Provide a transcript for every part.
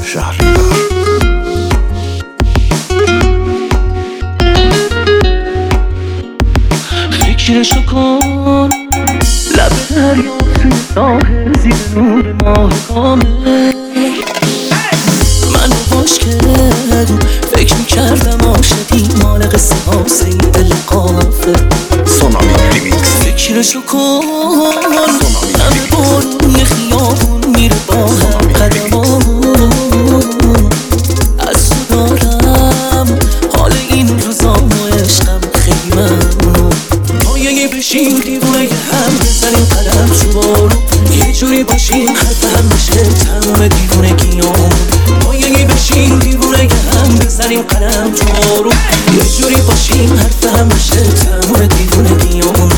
شهریور. فکرشو کن لب دریا توی ساحل زیر نور ماه کامل منو باش کردم فکر میکردم عاشقی مال قصه ها سید دل قافه سونامی ریمیکس. فکرشو کن همه بارون یه خیابون میره با هم قدمامون از تو دارم حال این روزا و عشقم خیلی ممنون پایه بشیم دیوونه هم بزنیم قدم تو بارون یه جوری باشیم حرف هم بشه تمام دیوونگیام پایه بشیم دیوونه هم بزنیم قدم تو بارون یه جوری باشیم حرف هم بشه تمام دیوونگیام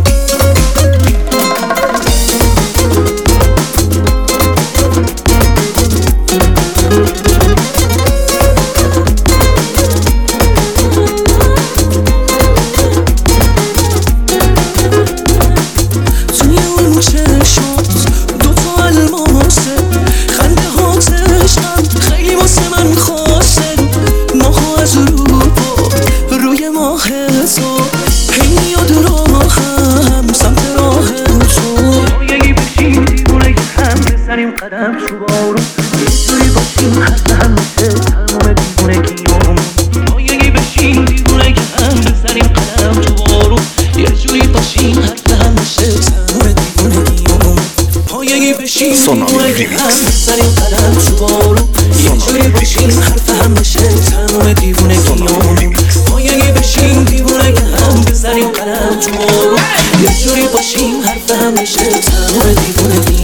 قدم تو بارون یه جوری باشیم حرف هم بشه تمام دیوونگیام پایه بشیم دیوونه که هم بزنیم قدم تو بارون یه جوری باشیم حرف هم بشه تمام دیوونگیام پایه بشیم دیوونه که هم بزنیم قدم تو بارون یه جوری باشیم حرف هم بشه تمام دیوونگیام پایه بشیم دیوونه که هم بزنیم قدم تو بارون یه جوری باشیم حرف هم بشه تمام دیوونگیام